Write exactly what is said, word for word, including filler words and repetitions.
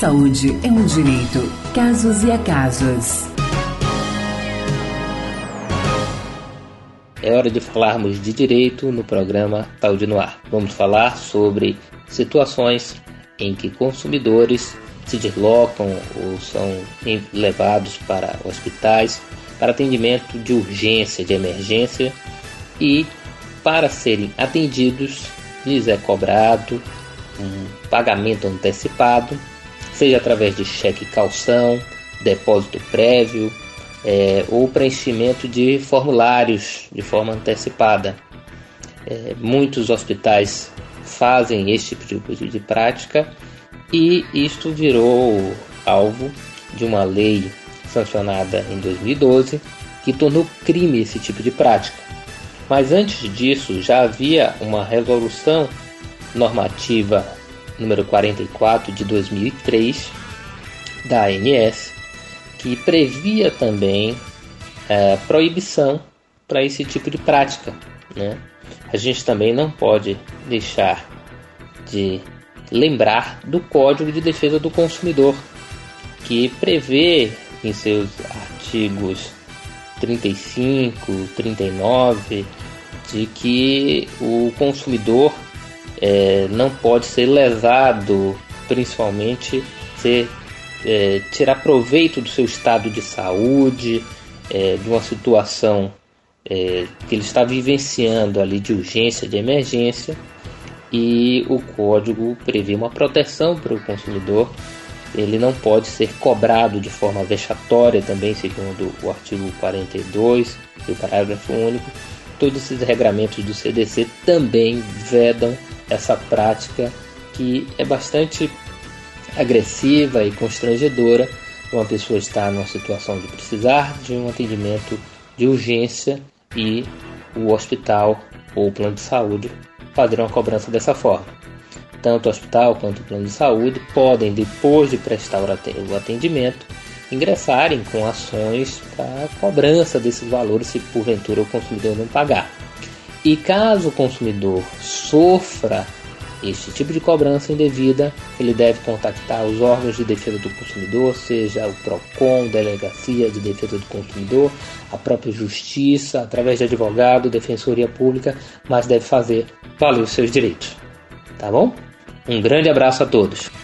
saúde é um direito. Casos e acasos. É hora de falarmos de direito no programa Saúde no Ar. Vamos falar sobre situações em que consumidores se deslocam ou são levados para hospitais para atendimento de urgência, de emergência, e para serem atendidos lhes é cobrado um pagamento antecipado, seja através de cheque calção, depósito prévio, é, ou preenchimento de formulários de forma antecipada. É, muitos hospitais fazem este tipo de prática e isto virou alvo de uma lei sancionada em dois mil e doze que tornou crime esse tipo de prática. Mas antes disso já havia uma resolução normativa número quarenta e quatro de dois mil e três da A N S que previa também é, proibição para esse tipo de prática, né? A gente também não pode deixar de lembrar do Código de Defesa do Consumidor, que prevê em seus artigos trinta e cinco, trinta e nove, de que o consumidor é, não pode ser lesado, principalmente ser, é, tirar proveito do seu estado de saúde, é, de uma situação é, que ele está vivenciando ali de urgência, de emergência, e o código prevê uma proteção para o consumidor. Ele não pode ser cobrado de forma vexatória também, segundo o artigo quarenta e dois do parágrafo único. Todos esses regramentos do C D C também vedam essa prática que é bastante agressiva e constrangedora. Uma pessoa está numa situação de precisar de um atendimento de urgência e o hospital ou o plano de saúde fazer uma cobrança dessa forma. Tanto o hospital quanto o plano de saúde podem, depois de prestar o atendimento, ingressarem com ações para cobrança desses valores se porventura o consumidor não pagar. E caso o consumidor sofra este tipo de cobrança indevida, ele deve contactar os órgãos de defesa do consumidor, seja o PROCON, Delegacia de Defesa do Consumidor, a própria Justiça, através de advogado, Defensoria Pública, mas deve fazer valer os seus direitos. Tá bom? Um grande abraço a todos.